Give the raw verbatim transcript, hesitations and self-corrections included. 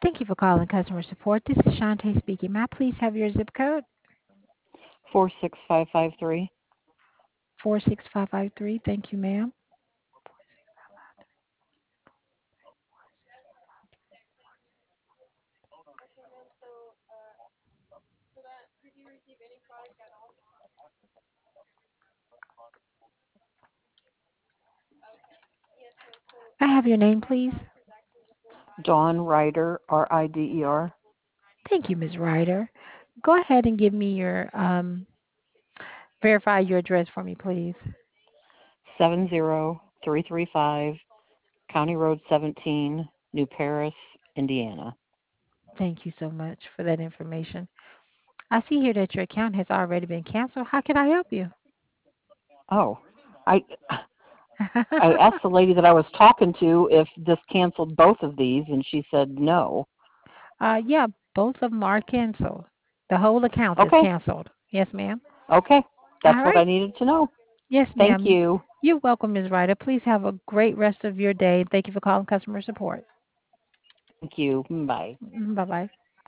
Thank you for calling customer support. This is Shantae speaking. May I please have your zip code? four six five five three. four six five five three. Thank you, ma'am. I have your name, please. Dawn Ryder, R I D E R. Thank you, Miz Ryder. Go ahead and give me your um, verify your address for me, please. seven zero three three five, County Road seventeen, New Paris, Indiana. Thank you so much for that information. I see here that your account has already been canceled. How can I help you? Oh, I I asked the lady that I was talking to if this canceled both of these, and she said no. uh, yeah, both of them are canceled. The whole account is Okay, canceled. Yes, ma'am. okay, All that's what I right. needed to know. Yes, Thank ma'am. you. You're welcome, Miz Ryder. Please have a great rest of your day. Thank you for calling customer support. Thank you. Bye. Bye bye.